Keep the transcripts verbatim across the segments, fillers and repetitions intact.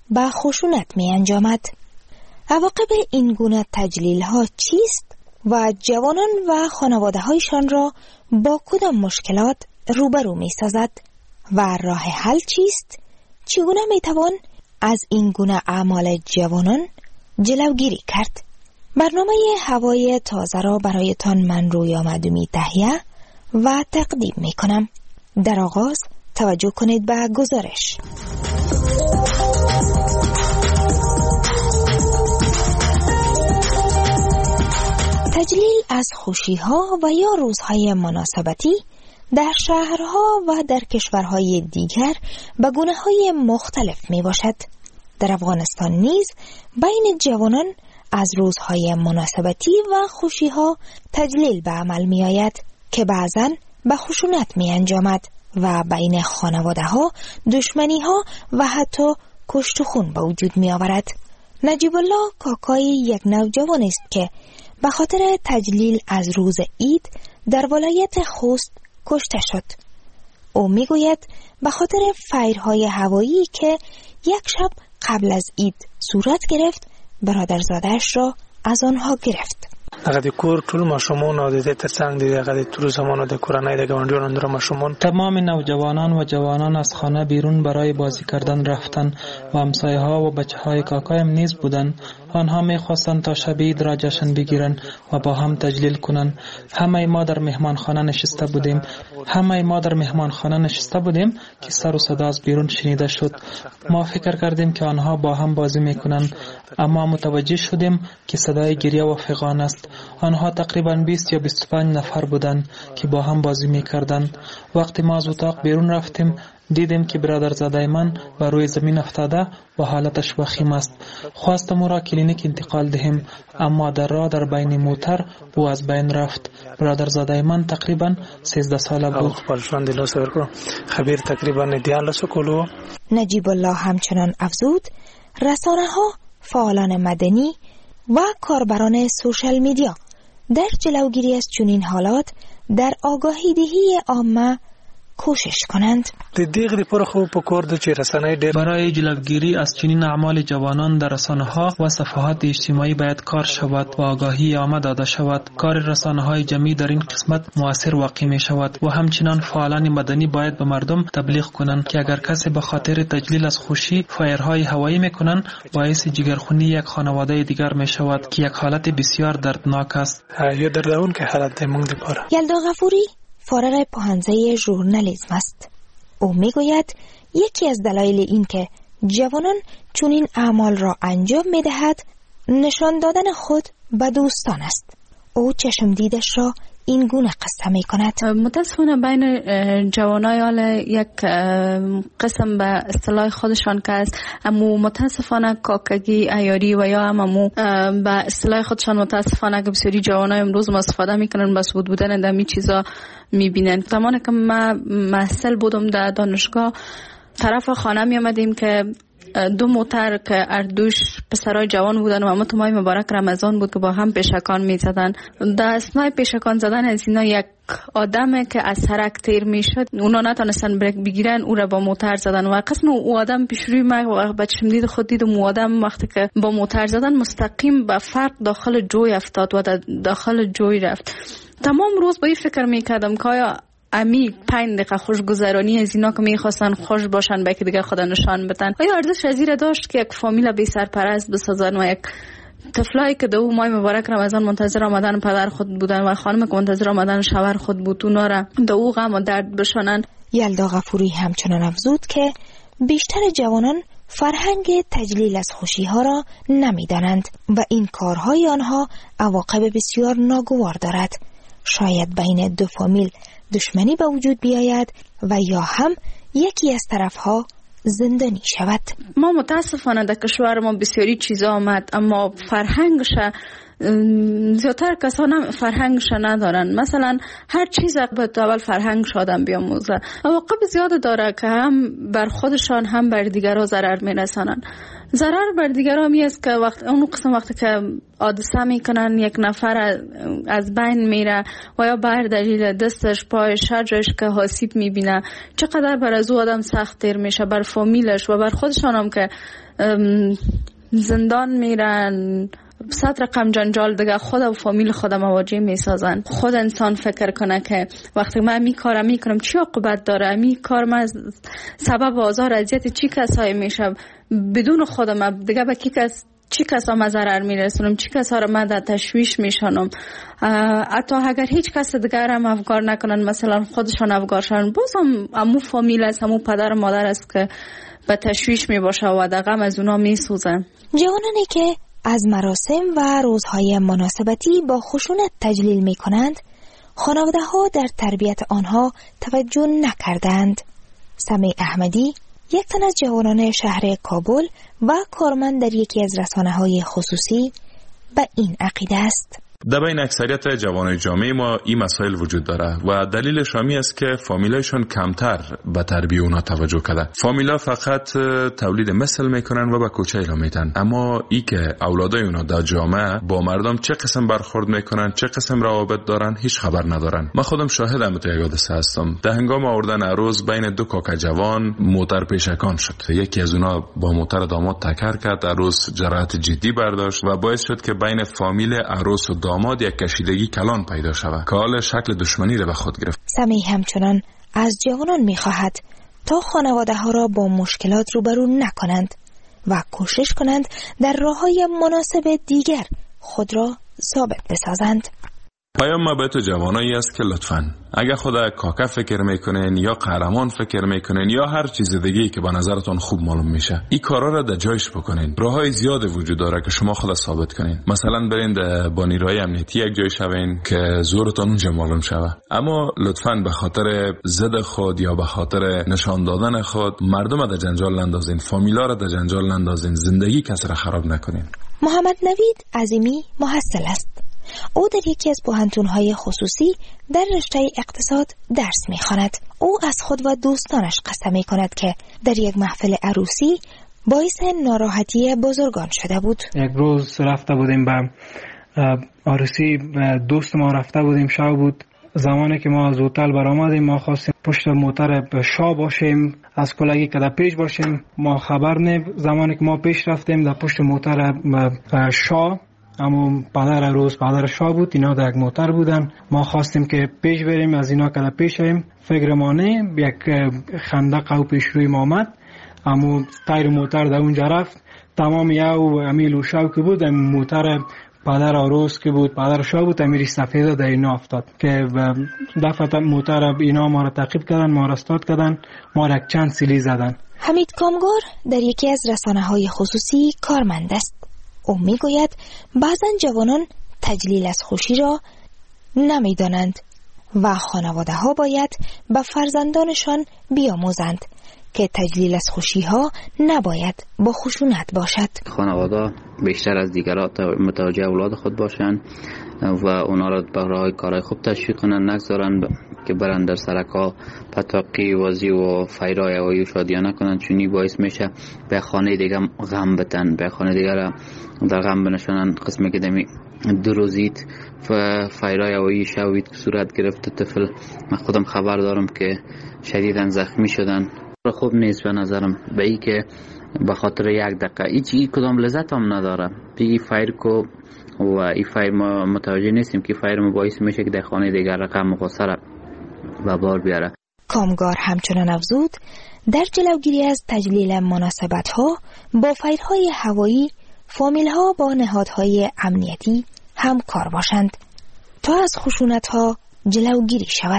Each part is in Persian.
به خشونت می انجامد. عواقب این گونه تجلیل ها چیست و جوانان و خانواده هایشان را با کدام مشکلات روبرو می سازد و راه حل چیست؟ چگونه می توان از این گونه اعمال جوانان جلوگیری کرد؟ برنامه هوای تازه را برایتان من روی آمدومی تهیه و تقدیم می کنم. در آغاز توجه کنید به گزارش. تجلیل از خوشی‌ها و یا روزهای مناسبتی در شهرها و در کشورهای دیگر به گونه‌های مختلف می باشد. در افغانستان نیز بین جوانان از روزهای مناسبتی و خوشی‌ها تجلیل به عمل می آید که بعضاً به خشونت می انجامد و بین خانواده‌ها دشمنی‌ها و حتی کشت و خون به وجود می آورد. نجیب الله کاکای یک نوجوان است که به خاطر تجلیل از روز عید در ولایت خوست کشته شد. او می گوید به خاطر فیرهای هوایی که یک شب قبل از عید صورت گرفت برادرزاده‌اش را از آنها گرفت. هغه د کور ټول ماشومان او د دې ترڅنګ د هغه د ټول زمانو د کورنۍ د ګاونډیانو در ماشومان تمام نوجوانان و جوانان از خانه بیرون برای بازی کردن رفتن و همسایه ها و بچه های کاکایم نیز بودند. آنها می خواستند تا شب عید را جشن بگیرند و با هم تجلیل کنند. همه ما در مهمانخانه نشسته بودیم. همه ما در مهمانخانه نشسته بودیم که سر و صدا از بیرون شنیده شد. ما فکر کردیم که آنها با هم بازی میکنند، اما متوجه شدیم که صدای گریه و فغان است. آنها تقریباً بیست یا بیست و پنج نفر بودند که با هم بازی میکردند. وقتی ما از اتاق بیرون رفتیم دیدیم که برادرزاده من بر روی زمین افتاده و حالتش وخیم است. خواستم او را کلینیک انتقال دهیم، اما در راه در بین موتر او از بین رفت. برادرزاده من تقریبا سیزده ساله بود. خبیر تقریبا دیالوسو کولو. نجیب الله همچنان افزود رسانه ها، فعالان مدنی و کاربران سوشال میدیا در جلوگیری از چنین حالات در آگاهی دهی عامه کوشش کنند. برای جلوگیری از چنین اعمال جوانان در رسانه‌ها و صفحات اجتماعی باید کار شود و آگاهی عامه داده شود. کار رسانه‌های جمعی در این قسمت مؤثر واقع می شود و همچنان فعالان مدنی باید به مردم تبلیغ کنند که اگر کسی به خاطر تجلیل از خوشی فایرهای هوایی میکنند باعث جگرخونی یک خانواده دیگر می شود که یک حالت بسیار دردناک است. یلدا غفوری فارغ پوهنځی ژورنالیسم است. او میگوید یکی از دلایل این که جوانان چنین اعمال را انجام میدهد نشان دادن خود به دوستان است. او چشم دیدش را این گونه قصه می کند. متاسفانه بین جوانای حال یک قسم به اصطلاح خودشان که است، اما متاسفانه کاکگی عیاری و یا هممو به اصطلاح خودشان متاسفانه که بسیاری جوانای امروز ما استفاده میکنن بس بود بودن دمی چیزا میبینن. زمانی که ما محصل بودم در دانشگاه طرف خانه می آمدیم که دو موتر که اردوش پسرای جوان بودن و اما تو ماه مبارک رمضان بود که با هم پیشکان می زدن. در اثنای پیشکان زدن از اینا یک آدمه که از سرک تیر می شد، اونا نتونستن بریک بگیرن، او را با موتر زدن و قسم او آدم پیش روی ما و بچم دید خود دید و آدم وقتی که با موتر زدن مستقیم به فرق داخل جوی افتاد و داخل جوی رفت. تمام روز با این فکر می کردم که آیا امی پنج دقیقه خوشگذرانی از اینا که میخواستن خوش باشن به که دیگه خدا نشان بدن آیا ارزش از این داشت که یک فامیل بی سرپرست بسازن و یک طفلایی که دو ماه مبارک رمضان منتظر آمدن پدر خود بودن و خانم که منتظر آمدن شوهر خود بود اونا را دو غم و درد بشانن. یلدا غفوری همچنان افزود که بیشتر جوانان فرهنگ تجلیل از خوشی ها را نمیدانند و این کارهای آنها عواقب بسیار ناگوار دارد. شاید بین دو فامیل دشمنی به وجود بیاید و یا هم یکی از طرفها زندانی شود. ما متاسفانه در کشور ما بسیاری چیزا آمد اما فرهنگش زیادتر کسان فرهنگش ندارن. مثلا هر چیز باید اول فرهنگ شادم بیاموزه. عواقب زیاد داره که هم بر خودشان هم بر دیگرها ضرر میرسانن. ضرر بر دیگرها می است که وقت اون قسم وقتی که حادثه میکنن یک نفر از بین میره و یا بر دلیل دستش پایش هر جایش که آسیب میبینه، چقدر بر از او آدم سخت تیر میشه، بر فامیلش و بر خودشان هم که زندان میرن، صد رقم جنجال دیگه خود و فامیل خودم مواجه میسازن. خود انسان فکر کنه که وقتی من می کارم میکنم چی عاقبت داره، می کار من سبب آزار اذیت چی کسایی میشه، بدون خودم دیگه به کی کس چی کسا ما ضرر میرسونم، چی کسا رو من در تشویش میشانم. حتی اگر هیچ کس دیگر هم افگار نکنن، مثلا خودشان افگار شدن، باز هم امو فامیل است، امو پدر و مادر است که به تشویش میباشه و در غم از اونا میسوزن. جوانانی که از مراسم و روزهای مناسبتی با خشونت تجلیل می کنند، خانواده ها در تربیت آنها توجه نکردند. سمیع احمدی، یک تن از جوانان شهر کابل و کارمند در یکی از رسانه های خصوصی، به این عقیده است. در بین اکثریت جوانای جامعه ما این مسائل وجود داره و دلیلش همی است که فامیلایشون کمتر به تربیت اونا توجه کرده. فامیلا فقط تولید مثل میکنن و به کوچه اعلام میدن، اما ای که اولادای اونا در جامعه با مردم چه قسم برخورد میکنن، چه قسم روابط دارن، هیچ خبر ندارن. من خودم شاهدم تو یک حادثه هستم. در هنگام آوردن عروس بین دو کاکا جوان موتر پیشکان شد. یکی از اونا با موتر داماد تکر کرد، عروس جراحت جدی برداشت و باعث شد که بین فامیل عروس و داماد یک کشیدگی کلان پیدا شود که حال شکل دشمنی را به خود گرفت. سمیع همچنان از جوانان می‌خواهد تا خانواده ها را با مشکلات روبرو نکنند و کوشش کنند در راه‌های مناسب دیگر خود را ثابت بسازند. پیام ما به تو جوانایی است که لطفاً اگر خدا کاکا فکر میکنین یا قهرمان فکر میکنین یا هر چیز دیگه‌ای که با نظرتون خوب معلوم میشه، این کارا را در جایش بکنین. راههای زیاد وجود داره که شما خود ثابت کنین. مثلا برین با نیروهای امنیتی یک جای شوین که زورتون اونجا معلوم شوه، اما لطفاً به خاطر ضد خود یا به خاطر نشان دادن خود مردم در جنجال نندازین، فامیلا را در جنجال نندازین، زندگی کس را خراب نکنین. محمد نوید عظیمی محصل است. او در یکی از پوهنتون‌های خصوصی در رشته اقتصاد درس می‌خواند. او از خود و دوستانش قسم می‌کند که در یک محفل عروسی باعث ناراحتی بزرگان شده بود. یک روز رفته بودیم به عروسی دوست ما، رفته بودیم، شب بود. زمانی که ما از هتل برآمدیم ما خواستیم پشت موتر شاه باشیم، از کلگی که در پیش باشیم. ما خبر نه، زمانی که ما پیش رفتیم در پشت موتر شاه، اما پدر عروس پدر شاه بود، اینا در یک موتر بودن. ما خواستیم که پیش بریم، از اینا که پیش شیم فکر ما نه، یک خندق او پیش روی ما آمد، اما تایر موتر در اونجا رفت. تمام یو امیل و شاو که بود موتر پدر عروس که بود، پدر شاه بود، امیری سفیده در اینا افتاد که دفعه موتر اینا ما را تعقیب کردن، ما را استاد کردن، ما را چند سیلی زدن. حمید کامگار در یکی از رسانه های خصوصی کارمند است. او میگوید بعضن جوانان تجلیل از خوشی را نمیدانند و خانواده ها باید به فرزندانشان بیاموزند که تجلیل از خوشی ها نباید با خشونت باشد. خانواده بیشتر از دیگران متوجه اولاد خود باشند و اونا را به راه کارهای خوب تشویق کنند، نگذارند که برند در سرکا پتاقی وازی و فیرای و شادیانه کنند، چونی باعث میشه به خانه دیگه غم بتن، به خانه دیگه را در غم بنشانند. قسمی که دمی دو روزید و فیرای اوی شوید که صورت گرفت طفل، من خودم خبر دارم که شدیداً زخمی شدن. خوب نیست به نظرم به ای که به خاطر یک دقیقه ایچی کدام لذت هم نداره بگی فایر کو و ای فایر ما متوجه نیستیم که فایر ما باعث میشه که در خانه دیگر رقم و غصه را و بار بیاره. کامگار همچنان افزود در جلوگیری از تجلیل مناسبت ها با فایرهای هوایی فامیل ها با نهادهای امنیتی همکار باشند تا از خشونت ها جلوگیری شود.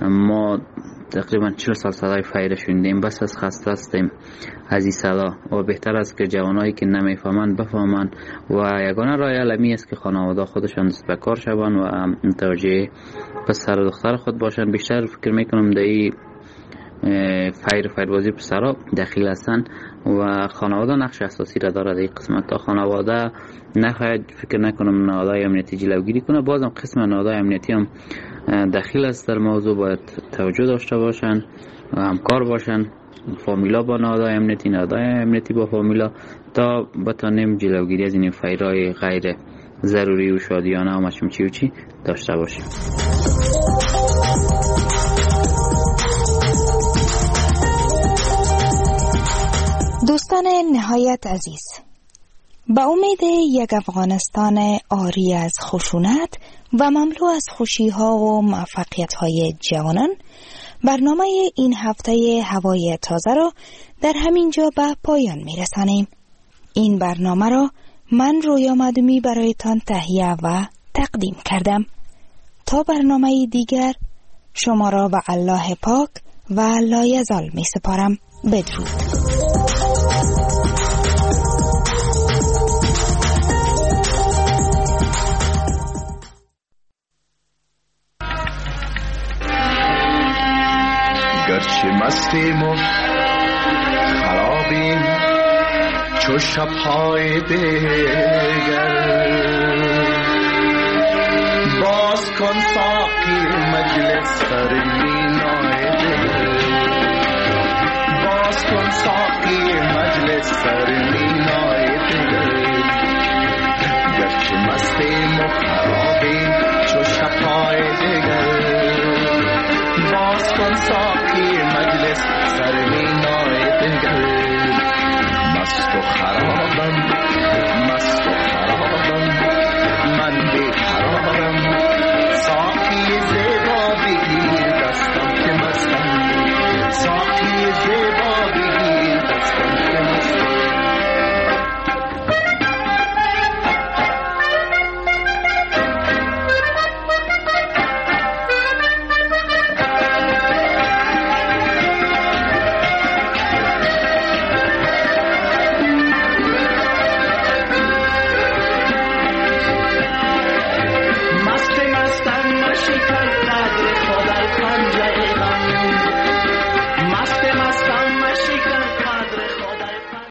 ما تقریبا چهل سال صدای فایر شوندیم، بس از خسته هستیم از این صدا و بهتر است که جوانایی که نمیفهمند بفهمند و یگانه راه حل است که خانواده خودشان دست به کار شوند و متوجه پسر و دختر خود باشند. بیشتر فکر میکنم در این فیر فیروازی پسرا دخیل هستند و خانواده نقش اساسی را داره در این قسمت. تا خانواده نخواهد فکر نکنم نهادهای امنیتی جلوگیری کنه، بازم قسم نهادهای امنیتی هم دخیل است در موضوع، باید توجه داشته باشن و همکار باشن، فامیلا با نهادهای امنیتی، نهادهای امنیتی با فامیلا، تا بتانیم جلوگیری از این فیرهای غیر ضروری و شادیانه و مشمچی و چی داشته باشیم. دوستان نهایت عزیز، به امید یک افغانستان عاری از خشونت و مملو از خوشی‌ها و موفقیت‌های جوانان، برنامه این هفته هوای تازه را در همین جا به پایان می‌رسانیم. این برنامه را من رویا مدومی برایتان تهیه و تقدیم کردم. تا برنامه دیگر شما را به الله پاک و لایزال می سپارم. بدرود. گرچه مستیم و خرابیم چو شب‌های دیگر، باز کن ساقی مجلس سرمینای دل، باز کن ساقی مجلس سرمینای